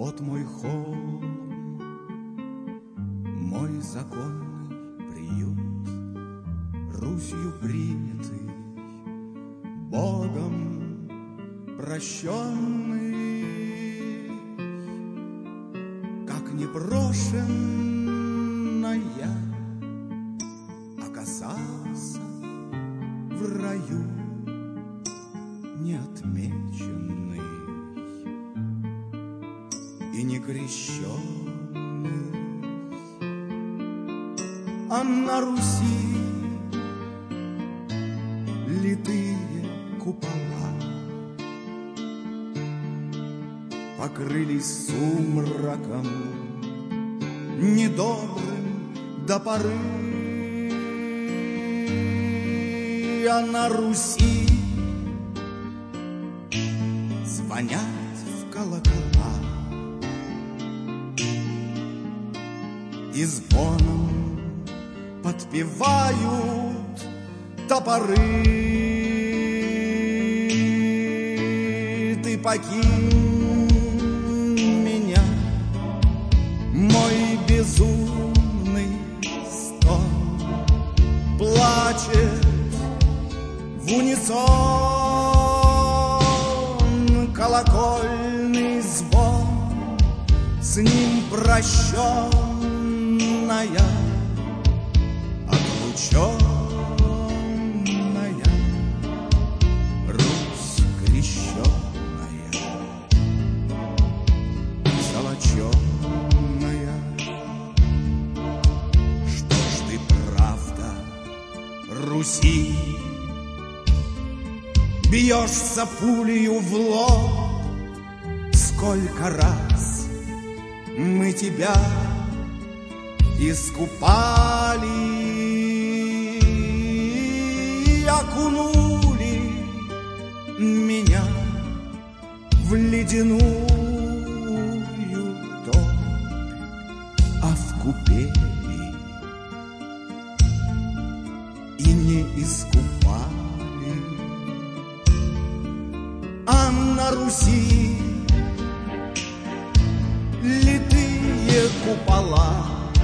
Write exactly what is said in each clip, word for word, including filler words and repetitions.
Вот мой холм, мой законный приют, Русью принятый, Богом прощенный, как непрошенная оказался в раю неотмеченный и не крещенный, а на Руси литые купола покрылись сумраком недобрым до поры, а на Руси звонят в колокола и звоном подпевают топоры. Ты покинь меня, мой безумный стон плачет в унисон колокольный звон, с ним прощенная, отлученная Русь крещенная, золоченная. Что ж ты, правда, Руси, бьешься пулею в лоб? Сколько раз мы тебя искупали, окунули меня в ледяную топь, а в купели и не искупали. А на Руси литые купола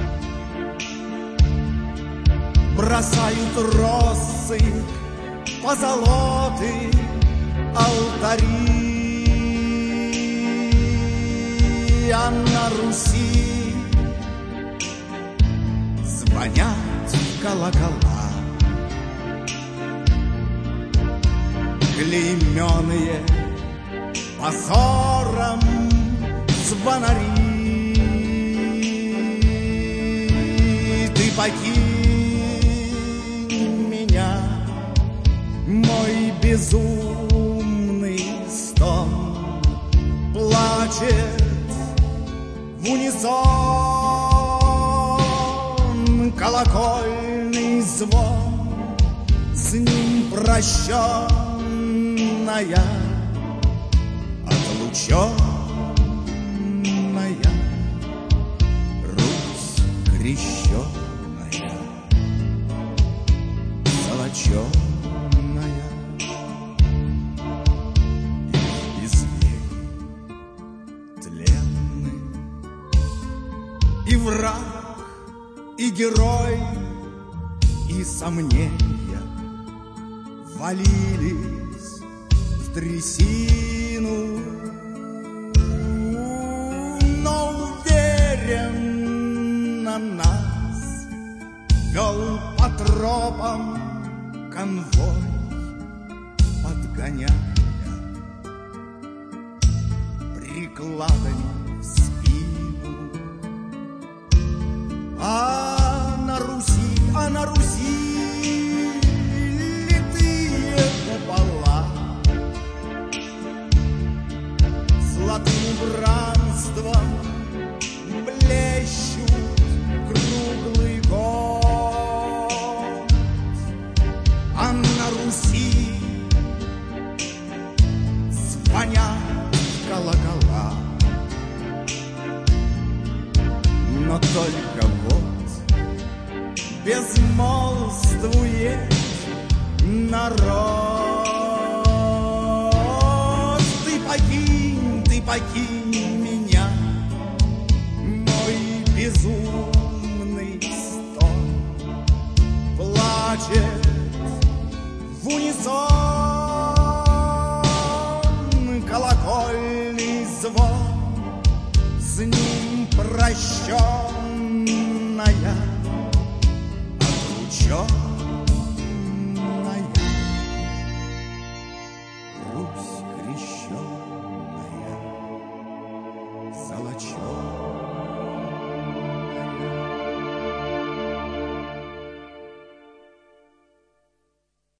бросают россыпь позолоты алтари, а на Руси звонят в колокола клейменные позором звонари. Ты покинь меня, мой безумный стон плачет в унисон колокольный звон, с ним прощенная, отлученная Русь крещенная, золоченная. И зверь тленный, и враг, и герой, и сомнения валились в трясину, но уверен на нас вел по тропам конвой, подгоняя прикладами в спину. А на Руси, а на Руси литые купола золотым убранством блещут круглый год. А на Руси звонят колокола, но только вот безмолвствует народ. Ты покинь, ты покинь меня, безумный стон плачет в унисон колокольный звон, с ним прощен